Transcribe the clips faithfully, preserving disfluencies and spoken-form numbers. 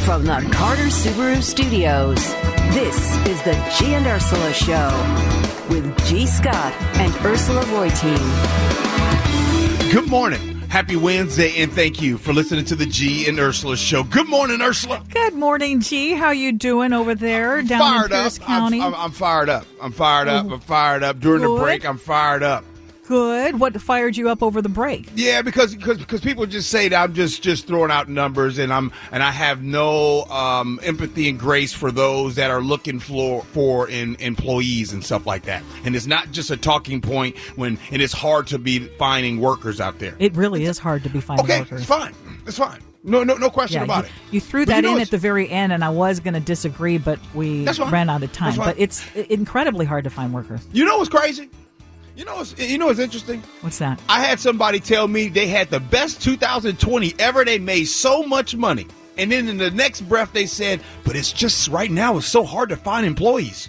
From the Carter Subaru Studios, this is the G and Ursula Show with G. Scott and Ursula Reutin. Good morning. Happy Wednesday, and thank you for listening to the G and Ursula Show. Good morning, Ursula. Good morning, G. How you doing over there I'm down fired in Pierce up. County? I'm, I'm, I'm fired up. I'm fired up. I'm fired up. During Good. the break, I'm fired up. Good. What fired you up over the break? Yeah, because because because people just say that I'm just, just throwing out numbers, and I'm and I have no um, empathy and grace for those that are looking for for in, employees and stuff like that. And it's not just a talking point when and it's hard to be finding workers out there. It really is hard to be finding okay, workers. it's fine. It's fine. No, no, no question Yeah, about you, it. You threw But that you know in it's- at the very end, and I was going to disagree, but we That's fine. ran out of time. That's fine. But it's incredibly hard to find workers. You know what's crazy? You know what's you know what's interesting? What's that? I had somebody tell me they had the best two thousand twenty ever. They made so much money. And then in the next breath, they said, but it's just right now, it's so hard to find employees.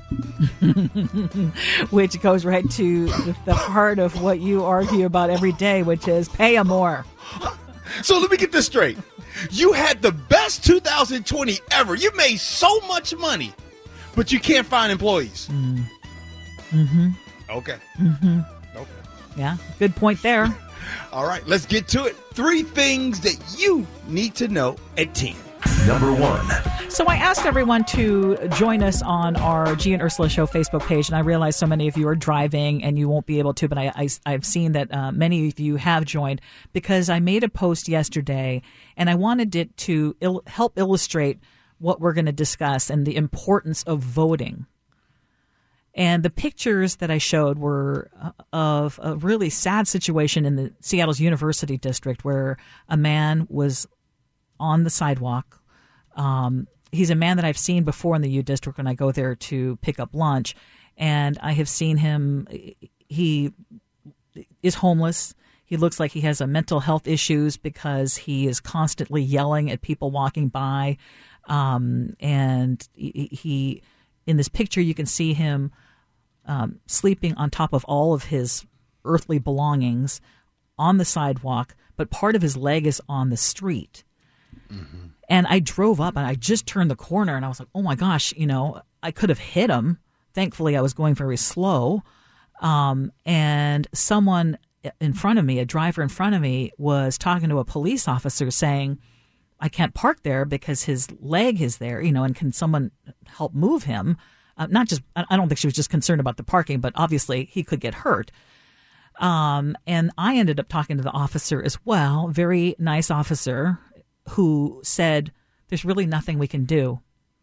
Which goes right to the, the heart of what you argue about every day, which is pay them more. So let me get this straight. You had the best two thousand twenty ever. You made so much money, but you can't find employees. Mm. Mm-hmm. Okay. Mm-hmm. Okay. Yeah, good point there. All right, let's get to it. Three things that you need to know at ten. Number one. So I asked everyone to join us on our G and Ursula Show Facebook page, and I realize so many of you are driving and you won't be able to, but I, I, I've seen that uh, many of you have joined because I made a post yesterday, and I wanted it to il- help illustrate what we're going to discuss and the importance of voting. And the pictures that I showed were of a really sad situation in the Seattle's University District where a man was on the sidewalk. Um, he's a man that I've seen before in the U District when I go there to pick up lunch. And I have seen him. He is homeless. He looks like he has a mental health issues because he is constantly yelling at people walking by. Um, and he, he, in this picture, you can see him Um, sleeping on top of all of his earthly belongings on the sidewalk, but part of his leg is on the street. Mm-hmm. And I drove up and I just turned the corner and I was like, oh my gosh, you know, I could have hit him. Thankfully, I was going very slow. Um, and someone in front of me, a driver in front of me, was talking to a police officer saying, I can't park there because his leg is there, you know, and can someone help move him? Uh, not just, I don't think she was just concerned about the parking, but obviously he could get hurt. Um, and I ended up talking to the officer as well, very nice officer, who said, there's really nothing we can do.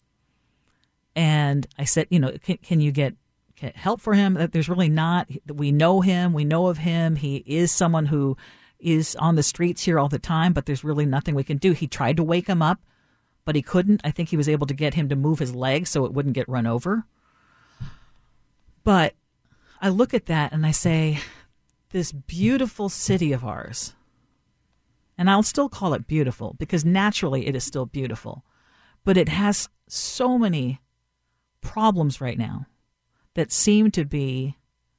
And I said, you know, can, can you get can help for him? There's really not. We know him. We know of him. He is someone who is on the streets here all the time, but there's really nothing we can do. He tried to wake him up, but he couldn't. I think he was able to get him to move his leg so it wouldn't get run over. But I look at that and I say, this beautiful city of ours, and I'll still call it beautiful because naturally it is still beautiful, but it has so many problems right now that seem to be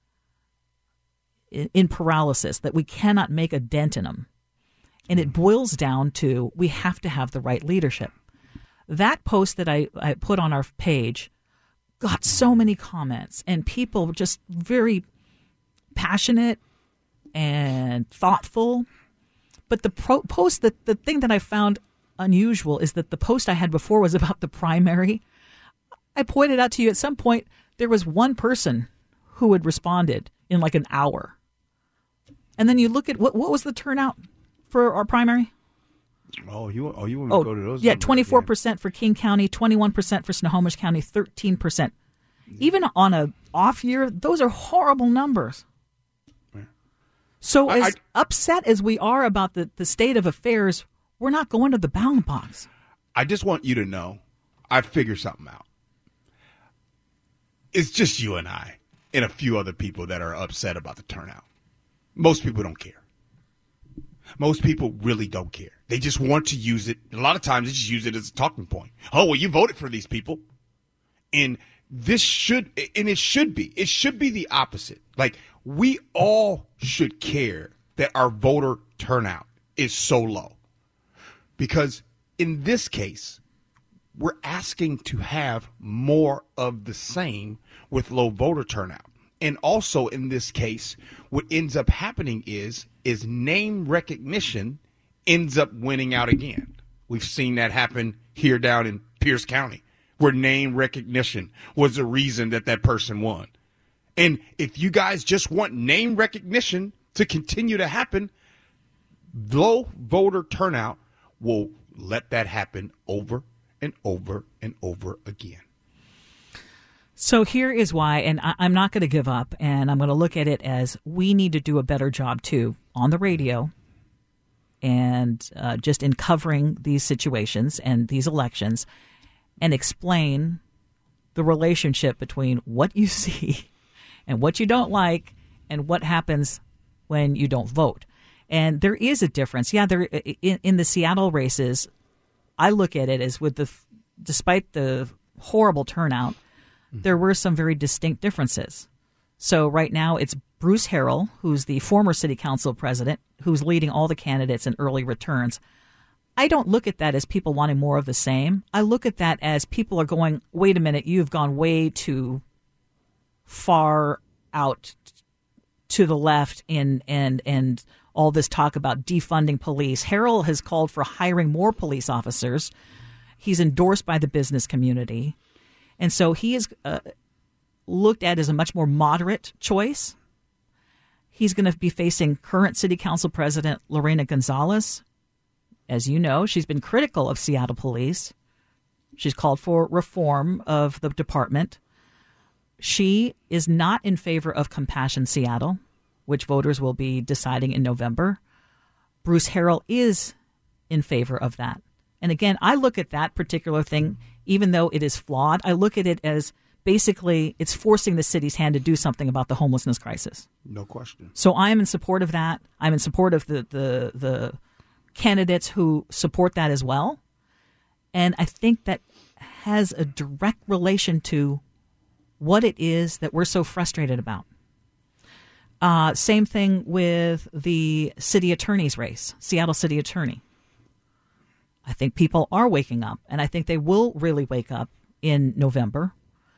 in paralysis, that we cannot make a dent in them. And it boils down to we have to have the right leadership. That post that I, I put on our page got so many comments and people were just very passionate and thoughtful. But the pro- post, that the thing that I found unusual is that the post I had before was about the primary. I pointed out to you at some point there was one person who had responded in like an hour. And then you look at what what was the turnout for our primary? Oh, you oh you want oh, to go to those? Yeah, numbers? twenty-four percent for King County, twenty-one percent for Snohomish County, thirteen percent. Even on a off year, those are horrible numbers. Yeah. So I, as I, upset as we are about the, the state of affairs, we're not going to the ballot box. I just want you to know, I figured something out. It's just you and I and a few other people that are upset about the turnout. Most people don't care. Most people really don't care. They just want to use it. A lot of times they just use it as a talking point. Oh, well, you voted for these people. And this should, and it should be, it should be the opposite. Like, we all should care that our voter turnout is so low. Because in this case, we're asking to have more of the same with low voter turnout. And also in this case, what ends up happening is, is name recognition ends up winning out again. We've seen that happen here down in Pierce County, where name recognition was the reason that that person won. And if you guys just want name recognition to continue to happen, low voter turnout will let that happen over and over and over again. So here is why, and I, I'm not going to give up, and I'm going to look at it as we need to do a better job, too, on the radio and uh, just in covering these situations and these elections and explain the relationship between what you see and what you don't like and what happens when you don't vote. And there is a difference. Yeah, there in, in the Seattle races, I look at it as with the, despite the horrible turnout, mm-hmm. there were some very distinct differences. So right now it's Bruce Harrell, who's the former city council president, who's leading all the candidates in early returns. I don't look at that as people wanting more of the same. I look at that as people are going, wait a minute, you've gone way too far out to the left in and and all this talk about defunding police. Harrell has called for hiring more police officers. He's endorsed by the business community. And so he is uh, looked at as a much more moderate choice. He's going to be facing current city council president Lorena Gonzalez. As you know, she's been critical of Seattle police. She's called for reform of the department. She is not in favor of Compassion Seattle, which voters will be deciding in November. Bruce Harrell is in favor of that. And again, I look at that particular thing, even though it is flawed, I look at it as basically it's forcing the city's hand to do something about the homelessness crisis. No question. So I am in support of that. I'm in support of the the, the candidates who support that as well. And I think that has a direct relation to what it is that we're so frustrated about. Uh, same thing with the city attorney's race, Seattle city attorney. I think people are waking up, and I think they will really wake up in November.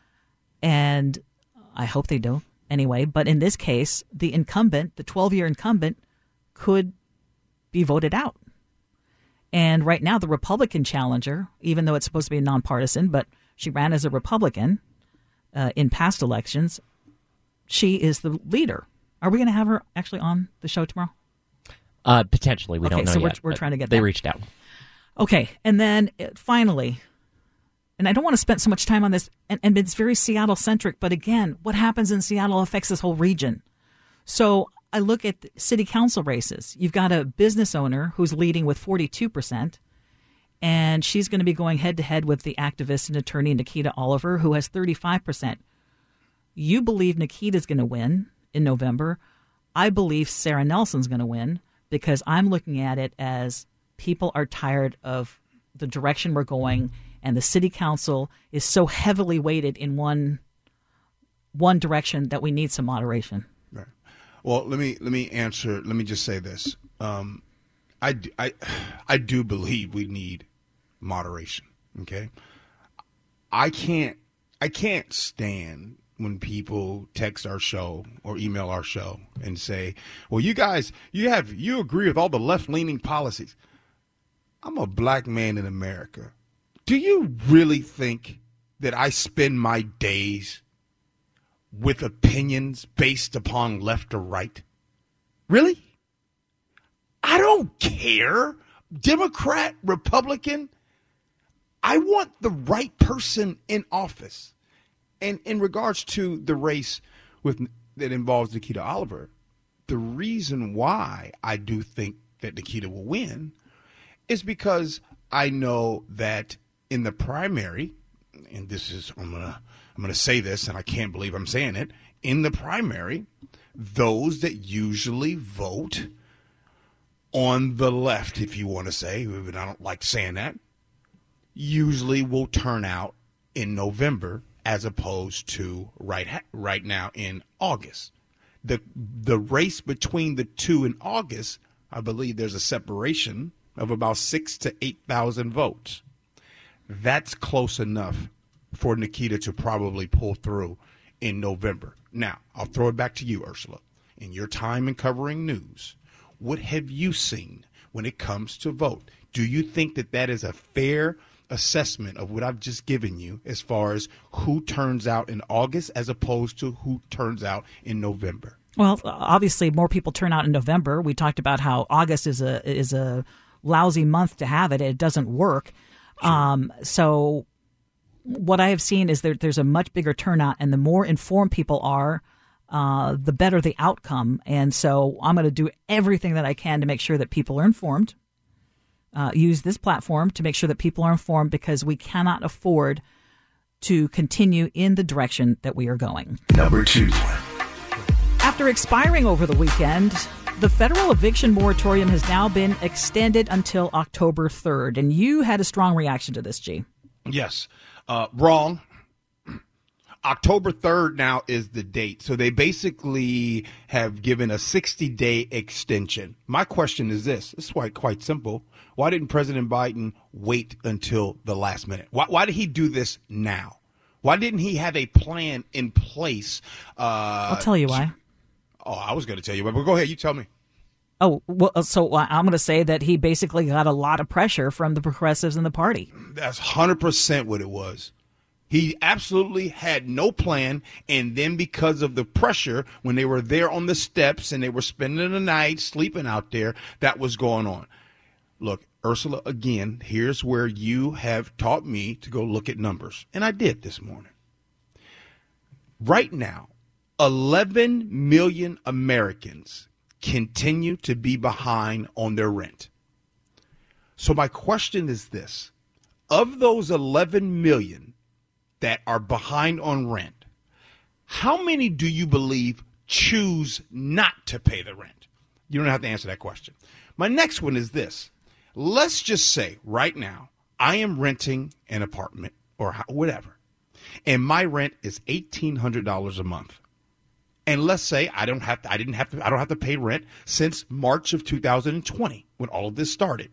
And I hope they do anyway. But in this case, the incumbent, the twelve-year incumbent, could be voted out. And right now, the Republican challenger, even though it's supposed to be nonpartisan, but she ran as a Republican uh, in past elections, she is the leader. Are we going to have her actually on the show tomorrow? Uh, potentially. We okay, don't know so yet. We're, we're trying to get They that. reached out. Okay, and then uh, finally, and I don't want to spend so much time on this, and, and it's very Seattle-centric, but again, what happens in Seattle affects this whole region. So I look at city council races. You've got a business owner who's leading with forty-two percent, and she's going to be going head-to-head with the activist and attorney Nikita Oliver, who has thirty-five percent. You believe Nikita's going to win in November. I believe Sarah Nelson's going to win because I'm looking at it as people are tired of the direction we're going, and the city council is so heavily weighted in one one direction that we need some moderation. Right. Well, let me let me answer. Let me just say this. Um, I, do, I, I do believe we need moderation. Okay. I can't I can't stand when people text our show or email our show and say, "Well, you guys, you have you agree with all the left-leaning policies." I'm a black man in America. Do you really think that I spend my days with opinions based upon left or right? Really? I don't care. Democrat, Republican. I want the right person in office. And in regards to the race with that involves Nikita Oliver, the reason why I do think that Nikita will win is because I know that in the primary, and this is I'm gonna I'm gonna say this, and I can't believe I'm saying it, in the primary, those that usually vote on the left, if you want to say, but I don't like saying that, usually will turn out in November as opposed to right right now in August. The the race between the two in August, I believe there's a separation of about six to eight thousand votes. That's close enough for Nikita to probably pull through in November. Now, I'll throw it back to you, Ursula. In your time in covering news, what have you seen when it comes to vote? Do you think that that is a fair assessment of what I've just given you as far as who turns out in August as opposed to who turns out in November? Well, obviously, more people turn out in November. We talked about how August is a is a lousy month to have it. It doesn't work. Sure. Um, so what I have seen is that there's a much bigger turnout, and the more informed people are, uh, the better the outcome. And so I'm going to do everything that I can to make sure that people are informed. Uh, use this platform to make sure that people are informed, because we cannot afford to continue in the direction that we are going. Number two. After expiring over the weekend, the federal eviction moratorium has now been extended until October third. And you had a strong reaction to this, G. Yes. Uh, wrong. October third now is the date. So they basically have given a sixty-day extension. My question is this. It's quite, quite simple. Why didn't President Biden wait until the last minute? Why, why did he do this now? Why didn't he have a plan in place? Uh, I'll tell you why. Oh, I was going to tell you, but go ahead. You tell me. Oh, well, so I'm going to say that he basically got a lot of pressure from the progressives in the party. That's one hundred percent what it was. He absolutely had no plan, and then because of the pressure, when they were there on the steps and they were spending the night sleeping out there, that was going on. Look, Ursula, again, here's where you have taught me to go look at numbers, and I did this morning. Right now, eleven million Americans continue to be behind on their rent. So my question is this. Of those eleven million that are behind on rent, how many do you believe choose not to pay the rent? You don't have to answer that question. My next one is this. Let's just say right now I am renting an apartment or whatever, and my rent is eighteen hundred dollars a month. And let's say I don't have to, I didn't have to, I don't have to pay rent since March of two thousand twenty when all of this started.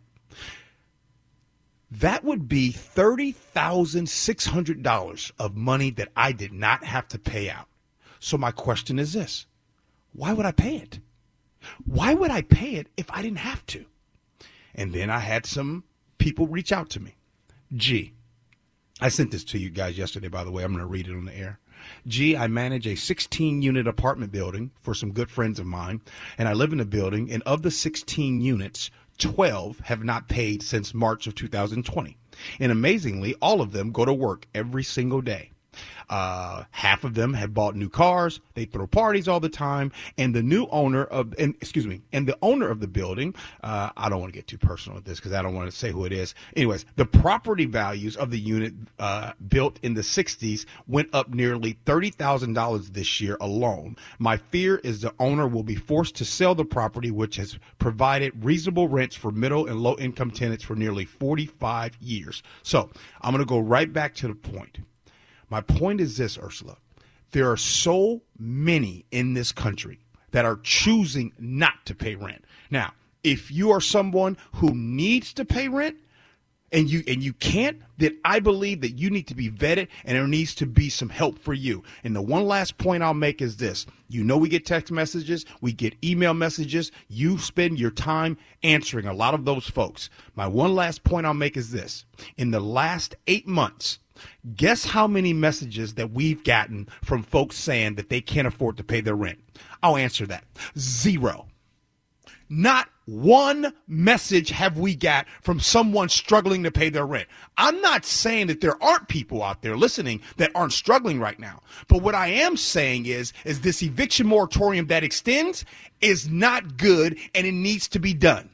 That would be thirty thousand six hundred dollars of money that I did not have to pay out. So my question is this. Why would I pay it? Why would I pay it if I didn't have to? And then I had some people reach out to me. Gee, I sent this to you guys yesterday, by the way. I'm going to read it on the air. Gee, I manage a sixteen-unit apartment building for some good friends of mine, and I live in a building, and of the sixteen units, twelve have not paid since March of two thousand twenty. And amazingly, all of them go to work every single day. Uh, half of them have bought new cars. They throw parties all the time. And the new owner of, and excuse me, and the owner of the building, uh, I don't want to get too personal with this because I don't want to say who it is. Anyways, the property values of the unit uh, built in the sixties went up nearly thirty thousand dollars this year alone. My fear is the owner will be forced to sell the property, which has provided reasonable rents for middle and low income tenants for nearly forty-five years. So I'm going to go right back to the point. My point is this, Ursula. There are so many in this country that are choosing not to pay rent. Now, if you are someone who needs to pay rent and you and you can't, then I believe that you need to be vetted and there needs to be some help for you. And the one last point I'll make is this. You know we get text messages, we get email messages. You spend your time answering a lot of those folks. My one last point I'll make is this. In the last eight months, guess how many messages that we've gotten from folks saying that they can't afford to pay their rent? I'll answer that. Zero. Not one message have we got from someone struggling to pay their rent. I'm not saying that there aren't people out there listening that aren't struggling right now. But what I am saying is, is this eviction moratorium that extends is not good and it needs to be done.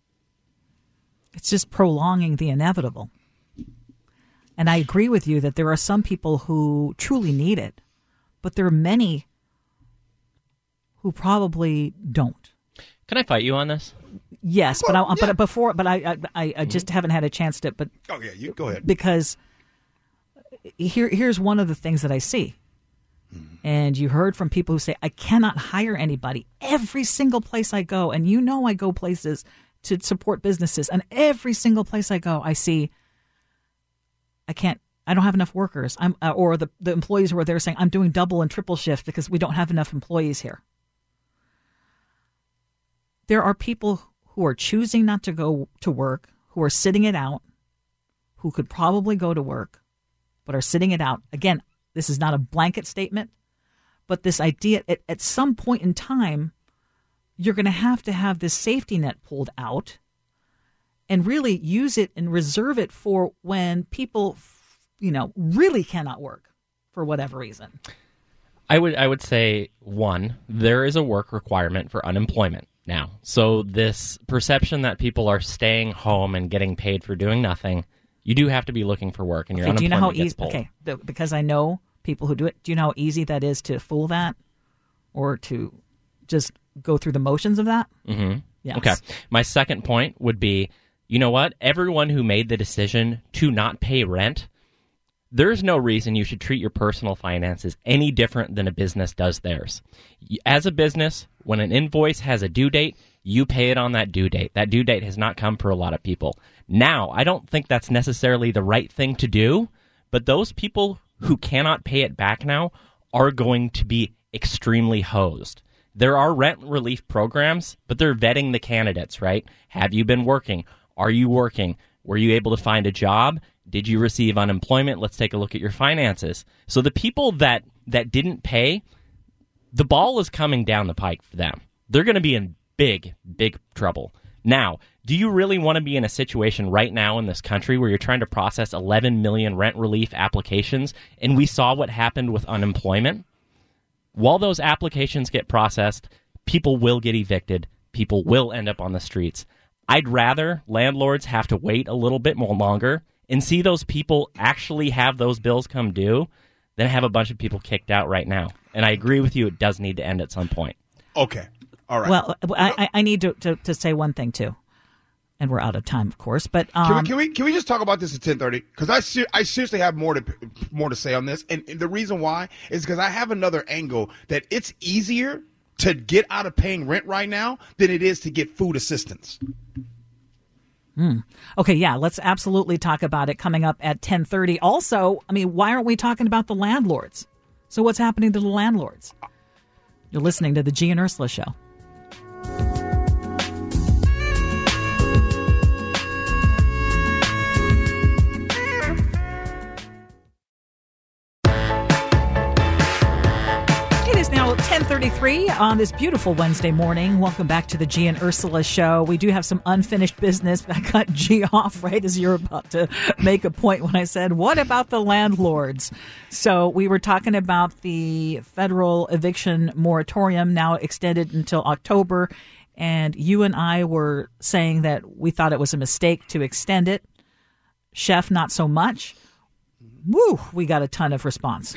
It's just prolonging the inevitable. And I agree with you that there are some people who truly need it, but there are many who probably don't. Can I fight you on this? Yes, well, but I, yeah. but before, but I, I, I just mm-hmm. haven't had a chance to. But oh yeah, you go ahead. Because here, here's one of the things that I see, mm-hmm. and you heard from people who say, "I cannot hire anybody." Every single place I go, and you know, I go places to support businesses, and every single place I go, I see I can't, I don't have enough workers. I'm, uh, or the, the employees were there saying, I'm doing double and triple shift because we don't have enough employees here. There are people who are choosing not to go to work, who are sitting it out, who could probably go to work, but are sitting it out. Again, this is not a blanket statement, but this idea at, at some point in time, you're going to have to have this safety net pulled out and really use it and reserve it for when people, you know, really cannot work for whatever reason. I would I would say, one, there is a work requirement for unemployment now. So this perception that people are staying home and getting paid for doing nothing, you do have to be looking for work, and your okay, do you know how unemployment easy? gets pulled. Okay, the, because I know people who do it. Do you know how easy that is to fool that, or to just go through the motions of that? Mm-hmm. Yes. Okay. My second point would be, you know what? Everyone who made the decision to not pay rent, there's no reason you should treat your personal finances any different than a business does theirs. As a business, when an invoice has a due date, you pay it on that due date. That due date has not come for a lot of people. Now, I don't think that's necessarily the right thing to do, but those people who cannot pay it back now are going to be extremely hosed. There are rent relief programs, but they're vetting the candidates, right? Have you been working? Are you working? Were you able to find a job? Did you receive unemployment? Let's take a look at your finances. So the people that, that didn't pay, the ball is coming down the pike for them. They're going to be in big, big trouble. Now, do you really want to be in a situation right now in this country where you're trying to process eleven million rent relief applications, and we saw what happened with unemployment? While those applications get processed, people will get evicted. People will end up on the streets. I'd rather landlords have to wait a little bit more longer and see those people actually have those bills come due than have a bunch of people kicked out right now. And I agree with you, it does need to end at some point. Okay. All right. Well, I, I need to, to, to say one thing, too. And we're out of time, of course. But um, can, we, can we can we just talk about this at ten thirty? Because I ser- I seriously have more to more to say on this, and, and the reason why is because I have another angle that it's easier to get out of paying rent right now than it is to get food assistance. Hmm. Okay, yeah, let's absolutely talk about it coming up at ten thirty. Also, I mean, why aren't we talking about the landlords? So what's happening to the landlords? You're listening to the G and Ursula Show. ten thirty-three on this beautiful Wednesday morning. Welcome back to the G and Ursula Show. We do have some unfinished business. I cut G off right as you're about to make a point when I said, what about the landlords? So we were talking about the federal eviction moratorium now extended until October. And you and I were saying that we thought it was a mistake to extend it. Chef, not so much. Woo, we got a ton of response.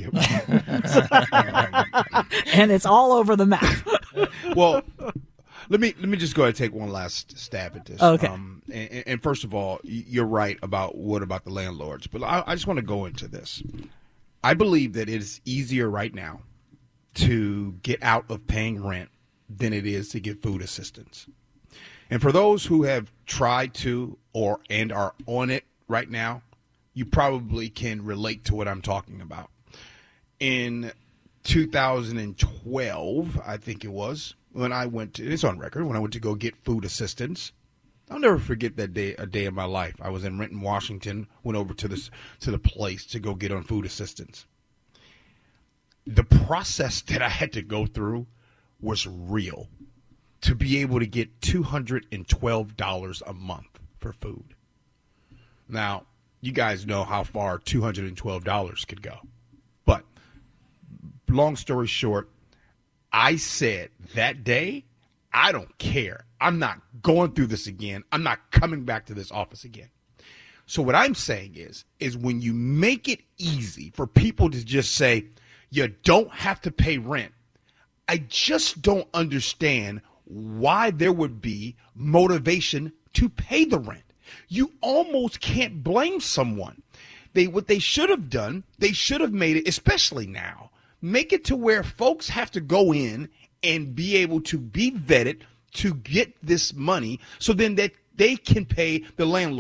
And it's all over the map. Well, let me let me just go ahead and take one last stab at this. Okay. Um, and, and first of all, you're right about what about the landlords, but I, I just want to go into this. I believe that it is easier right now to get out of paying rent than it is to get food assistance. And for those who have tried to or and are on it right now, you probably can relate to what I'm talking about. In two thousand twelve, I think it was, when I went to, it's on record, when I went to go get food assistance. I'll never forget that day, a day of my life. I was in Renton, Washington, went over to this to the place to go get on food assistance. The process that I had to go through was real to be able to get two hundred twelve dollars a month for food. Now, you guys know how far two hundred twelve dollars could go. But long story short, I said that day, I don't care. I'm not going through this again. I'm not coming back to this office again. So what I'm saying is, is when you make it easy for people to just say, you don't have to pay rent, I just don't understand why there would be motivation to pay the rent. You almost can't blame someone. They what they should have done, they should have made it, especially now, make it to where folks have to go in and be able to be vetted to get this money so then that they can pay the landlords.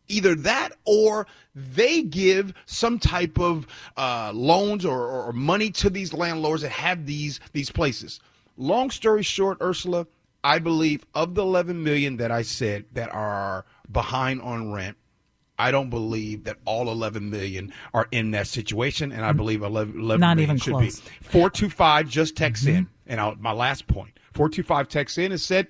Either that or they give some type of uh, loans or, or money to these landlords that have these these places. Long story short, Ursula, I believe of the eleven million that I said that are behind on rent, I don't believe that all eleven million are in that situation, and I believe eleven, eleven Not million even should close. be. four two five just texts Mm-hmm. in, and I'll, my last point. four two five texts in and said,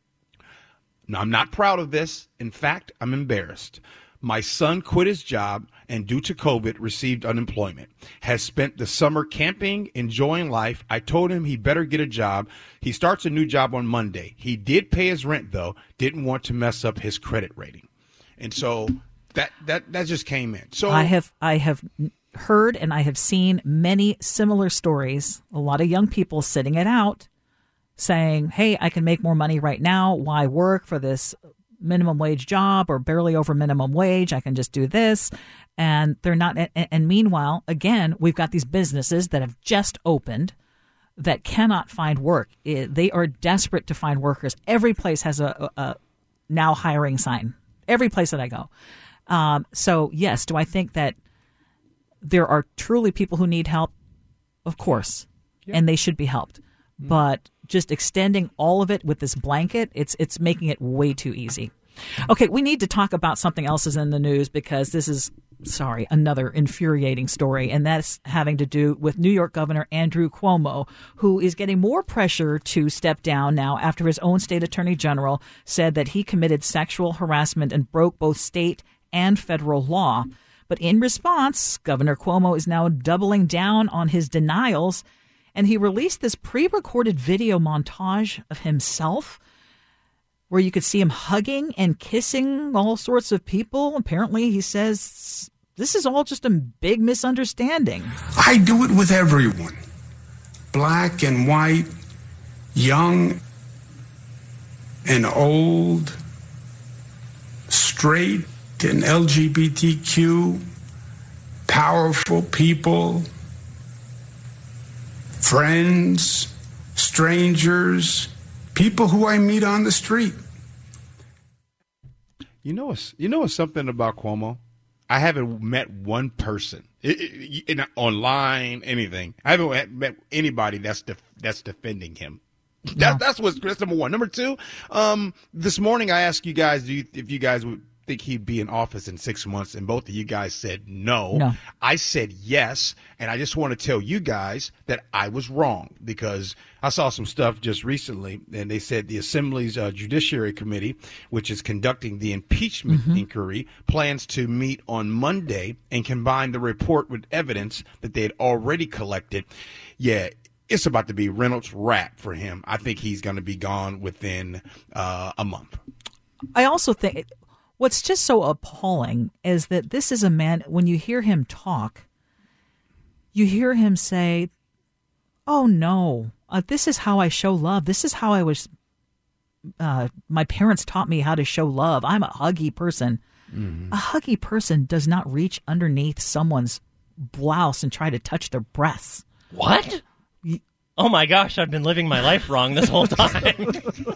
"No, I'm not proud of this. In fact, I'm embarrassed. My son quit his job and due to COVID received unemployment. Has spent the summer camping, enjoying life. I told him he better get a job. He starts a new job on Monday. He did pay his rent, though. Didn't want to mess up his credit rating." And so that that that just came in. So I have I have heard and I have seen many similar stories. A lot of young people sitting it out, saying, "Hey, I can make more money right now. Why work for this minimum wage job or barely over minimum wage? I can just do this." And they're not. And, and meanwhile, again, we've got these businesses that have just opened that cannot find work. It, they are desperate to find workers. Every place has a, a, a now hiring sign. Every place that I go. Um, so, yes, do I think that there are truly people who need help? Of course, yeah. And they should be helped. Mm-hmm. But just extending all of it with this blanket, it's it's making it way too easy. Okay, we need to talk about something else is in the news because this is, sorry, another infuriating story, and that's having to do with New York Governor Andrew Cuomo, who is getting more pressure to step down now after his own state attorney general said that he committed sexual harassment and broke both state and federal law. But in response, Governor Cuomo is now doubling down on his denials, and he released this pre-recorded video montage of himself where you could see him hugging and kissing all sorts of people. Apparently, he says this is all just a big misunderstanding. I do it with everyone, black and white, young and old, straight and L G B T Q, powerful people, friends, strangers, people who I meet on the street. You know, it's, you know what's something about Cuomo? I haven't met one person it, it, in, online, anything. I haven't met anybody that's def, that's defending him. That, No. That's what's that's number one. Number two, um, this morning I asked you guys do you, if you guys would think he'd be in office in six months, and both of you guys said no. No. I said yes, and I just want to tell you guys that I was wrong because I saw some stuff just recently, and they said the Assembly's uh, Judiciary Committee, which is conducting the impeachment Mm-hmm. inquiry, plans to meet on Monday and combine the report with evidence that they had already collected. Yeah, it's about to be Reynolds wrap for him. I think he's going to be gone within uh, a month. I also think what's just so appalling is that this is a man, when you hear him talk, you hear him say, oh, no, uh, this is how I show love. This is how I was, uh, my parents taught me how to show love. I'm a huggy person. Mm-hmm. A huggy person does not reach underneath someone's blouse and try to touch their breasts. What? Oh my gosh, I've been living my life wrong this whole time.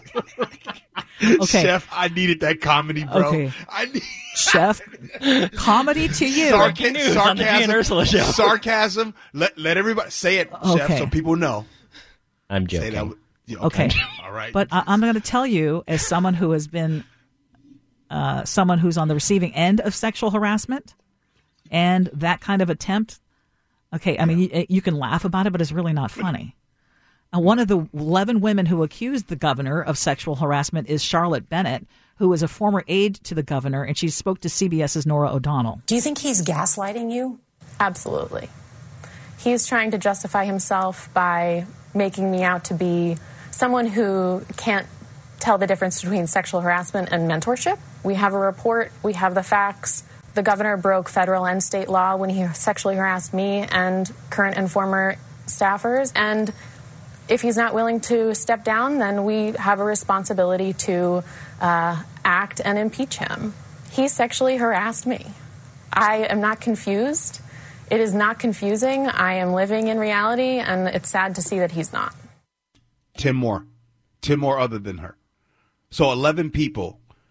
Okay. Chef, I needed that comedy, bro. Okay. I need Chef, comedy to you. Breaking news on the G and Ursula show. Sarcasm. Let let everybody say it, Chef, Okay. so people know. I'm Say joking. that. Yeah, Okay. All right. But I, I'm going to tell you, as someone who has been uh, someone who's on the receiving end of sexual harassment and that kind of attempt, okay, I mean, you, you can laugh about it, but it's really not funny. And one of the eleven women who accused the governor of sexual harassment is Charlotte Bennett, who is a former aide to the governor, and she spoke to CBS's Nora O'Donnell. Do you think he's gaslighting you? Absolutely. He's trying to justify himself by making me out to be someone who can't tell the difference between sexual harassment and mentorship. We have a report. We have the facts. The governor broke federal and state law when he sexually harassed me and current and former staffers. And if he's not willing to step down, then we have a responsibility to uh, act and impeach him. He sexually harassed me. I am not confused. It is not confusing. I am living in reality, and it's sad to see that he's not. Ten more. Ten more other than her. So eleven people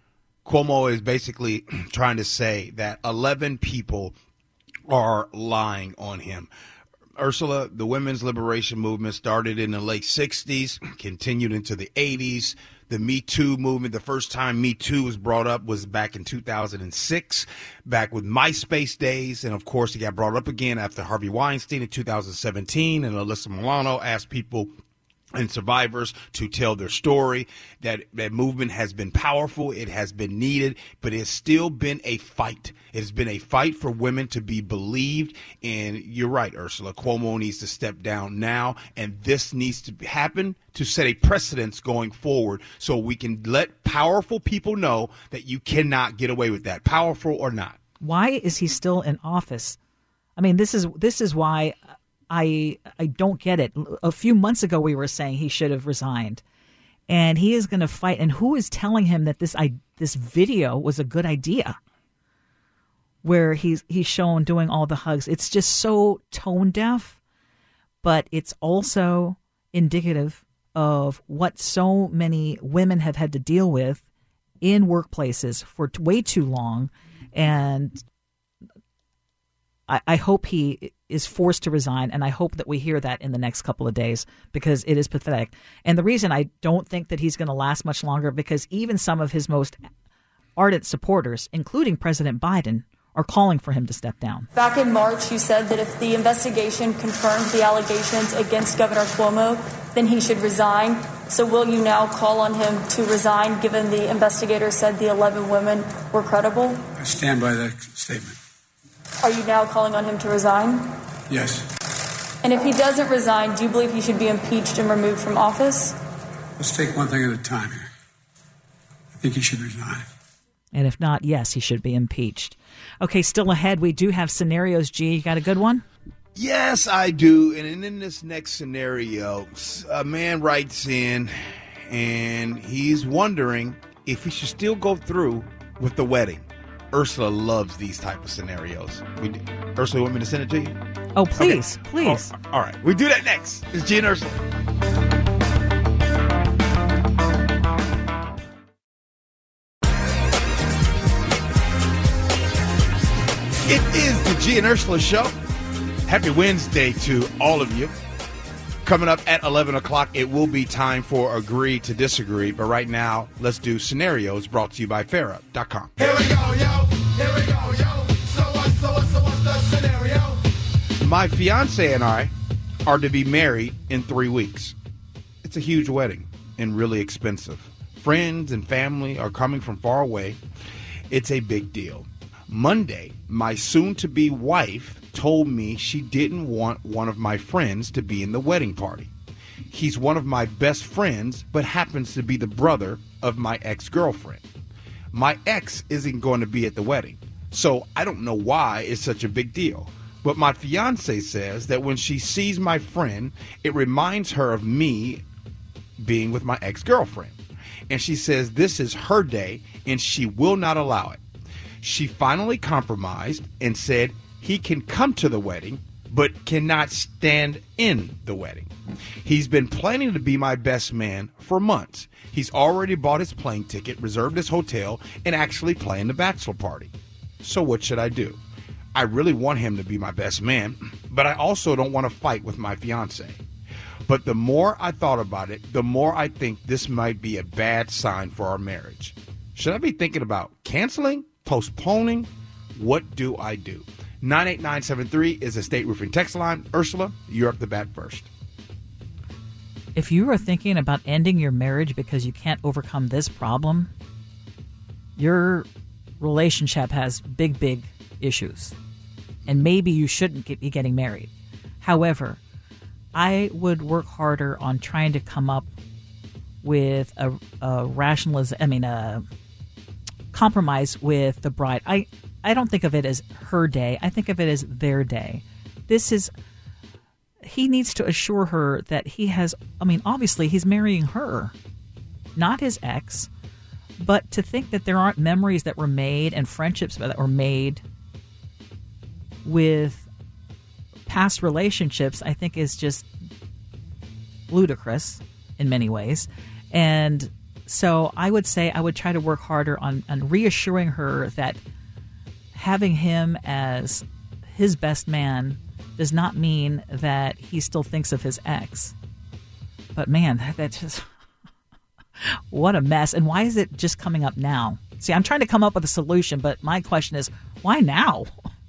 Cuomo is basically trying to say that eleven people are lying on him. Ursula, the women's liberation movement started in the late sixties, continued into the eighties. The Me Too movement, the first time Me Too was brought up was back in two thousand six, back with MySpace days. And, of course, it got brought up again after Harvey Weinstein in two thousand seventeen. And Alyssa Milano asked people and survivors to tell their story. That that movement has been powerful. It has been needed, but it's still been a fight. It has been a fight for women to be believed. And you're right, Ursula. Cuomo needs to step down now, and this needs to happen to set a precedence going forward so we can let powerful people know that you cannot get away with that, powerful or not. Why is he still in office? I mean, this is this is why I I don't get it. A few months ago, we were saying he should have resigned, and he is going to fight. And who is telling him that this I this video was a good idea? Where he's he's shown doing all the hugs. It's just so tone deaf, but it's also indicative of what so many women have had to deal with in workplaces for t- way too long, and I, I hope he is forced to resign, and I hope that we hear that in the next couple of days, because it is pathetic. And the reason I don't think that he's going to last much longer, because even some of his most ardent supporters, including President Biden, are calling for him to step down. Back in March, you said that if the investigation confirmed the allegations against Governor Cuomo, then he should resign. So will you now call on him to resign, given the investigators said the eleven women were credible? I stand by that statement. Are you now calling on him to resign? Yes. And if he doesn't resign, do you believe he should be impeached and removed from office? Let's take one thing at a time here. I think he should resign. And if not, yes, he should be impeached. Okay, still ahead, we do have scenarios. G, you got a good one? Yes, I do. And in this next scenario, a man writes in, and he's wondering if he should still go through with the wedding. Ursula loves these type of scenarios. We, Ursula, you want me to send it to you? Oh, please, okay. please. Oh, all right, we do that next. It's G and Ursula. It is the G and Ursula Show. Happy Wednesday to all of you. Coming up at eleven o'clock, it will be time for Agree to Disagree. But right now, let's do Scenarios, brought to you by Farah dot com. Here we go, yo. Here we go, yo. So what, so what, so what's the scenario? My fiance and I are to be married in three weeks. It's a huge wedding and really expensive. Friends and family are coming from far away. It's a big deal. Monday, my soon-to-be wife told me she didn't want one of my friends to be in the wedding party. He's one of my best friends, but happens to be the brother of my ex-girlfriend. My ex isn't going to be at the wedding, so I don't know why it's such a big deal. But my fiance says that when she sees my friend, it reminds her of me being with my ex-girlfriend. And she says this is her day and she will not allow it. She finally compromised and said he can come to the wedding, but cannot stand in the wedding. He's been planning to be my best man for months. He's already bought his plane ticket, reserved his hotel, and actually planned the bachelor party. So what should I do? I really want him to be my best man, but I also don't want to fight with my fiance. But the more I thought about it, the more I think this might be a bad sign for our marriage. Should I be thinking about canceling? Postponing? What do I do? nine eight nine seven three is a State Roofing text line. Ursula, you're up the bat first. If you are thinking about ending your marriage because you can't overcome this problem, your relationship has big, big issues. And maybe you shouldn't get, be getting married. However, I would work harder on trying to come up with a, a rationalization, I mean, a compromise with the bride. I, I don't think of it as her day. I think of it as their day. This is, he needs to assure her that he has, I mean, obviously he's marrying her, not his ex, but to think that there aren't memories that were made and friendships that were made with past relationships, I think is just ludicrous in many ways. And So I would say I would try to work harder on, on reassuring her that having him as his best man does not mean that he still thinks of his ex. But man, that, that's just what a mess. And why is it just coming up now? See, I'm trying to come up with a solution, but my question is, why now?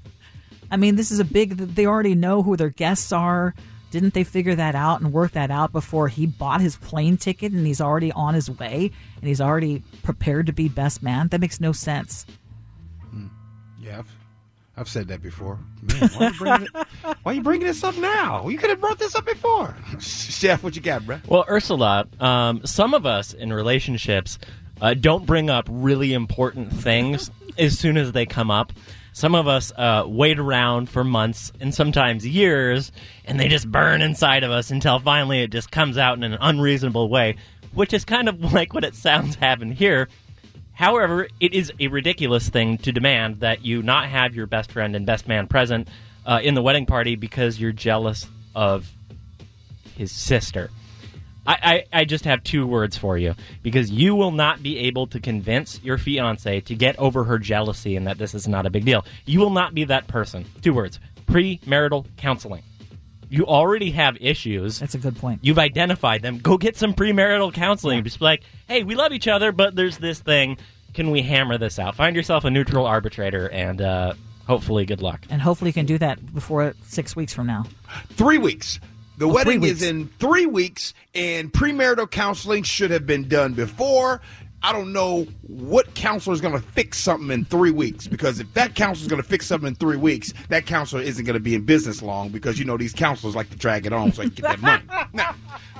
I mean, this is a big, they already know who their guests are. Didn't they figure that out and work that out before he bought his plane ticket and he's already on his way and he's already prepared to be best man? That makes no sense. Mm. Yeah, I've, I've said that before. Man, why, are you bringing it, why are you bringing this up now? You could have brought this up before. Chef, what you got, bro? Well, Ursula, um, some of us in relationships uh, don't bring up really important things as soon as they come up. Some of us uh, wait around for months and sometimes years, and they just burn inside of us until finally it just comes out in an unreasonable way, which is kind of like what it sounds happened here. However, it is a ridiculous thing to demand that you not have your best friend and best man present uh, in the wedding party because you're jealous of his sister. I, I, I just have two words for you, because you will not be able to convince your fiancé to get over her jealousy and that this is not a big deal. You will not be that person. Two words. Premarital counseling. You already have issues. That's a good point. You've identified them. Go get some premarital counseling. Yeah. Just be like, hey, we love each other, but there's this thing. Can we hammer this out? Find yourself a neutral arbitrator, and uh, hopefully good luck. And hopefully you can do that before six weeks from now. Three weeks. The oh, wedding is in three weeks, and premarital counseling should have been done before. I don't know what counselor is going to fix something in three weeks, because if that counselor is going to fix something in three weeks, that counselor isn't going to be in business long, because, you know, these counselors like to drag it on so they can get that money. Now,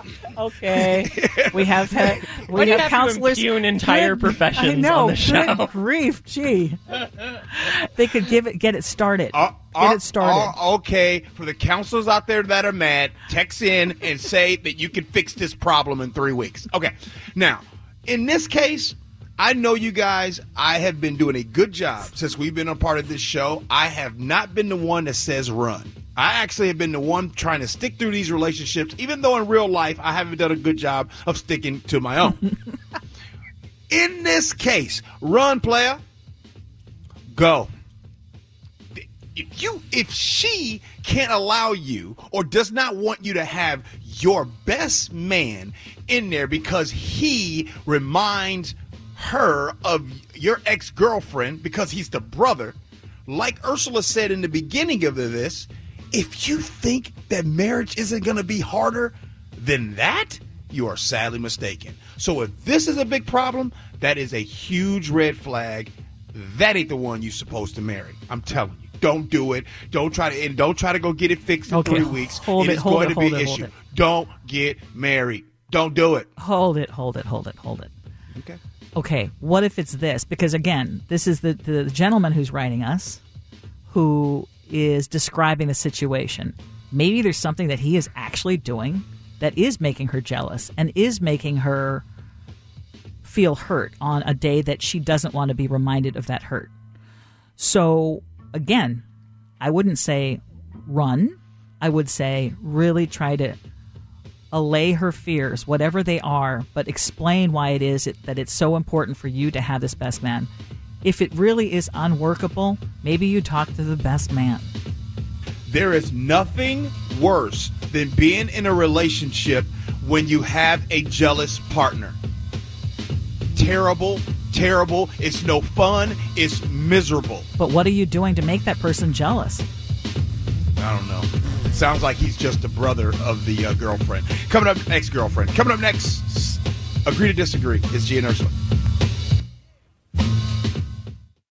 okay. We have had, we Why do have you have counselors. To impugn entire good, professions I know, on the show. Good grief, gee. They could give it, get it started. Uh, get uh, it started. Uh, okay, for the counselors out there that are mad, text in and say that you can fix this problem in three weeks. Okay. Now, in this case, I know you guys, I have been doing a good job since we've been a part of this show. I have not been the one that says run. I actually have been the one trying to stick through these relationships, even though in real life I haven't done a good job of sticking to my own. In this case, run, player. Go. If you, if she can't allow you or does not want you to have your best man in there because he reminds her of your ex-girlfriend because he's the brother, like Ursula said in the beginning of this, if you think that marriage isn't going to be harder than that, you are sadly mistaken. So if this is a big problem, that is a huge red flag. That ain't the one you're supposed to marry. I'm telling you. Don't do it. Don't try to and don't try to go get it fixed in okay. three weeks. Hold it it, is hold going it, to be hold an it, issue. hold it. Don't get married. Don't do it. Hold it, hold it, hold it, hold it. Okay. Okay, what if it's this? Because, again, this is the, the gentleman who's writing us who is describing the situation. Maybe there's something that he is actually doing that is making her jealous and is making her feel hurt on a day that she doesn't want to be reminded of that hurt. So, again, I wouldn't say run. I would say really try to allay her fears, whatever they are, but explain why it is it, that it's so important for you to have this best man. If it really is unworkable, maybe you talk to the best man. There is nothing worse than being in a relationship when you have a jealous partner. Terrible, terrible. It's no fun. It's miserable. But what are you doing to make that person jealous? I don't know. Sounds like he's just a brother of the uh, girlfriend. Coming up, ex-girlfriend. Coming up next, Agree to Disagree. It's G and Ursula.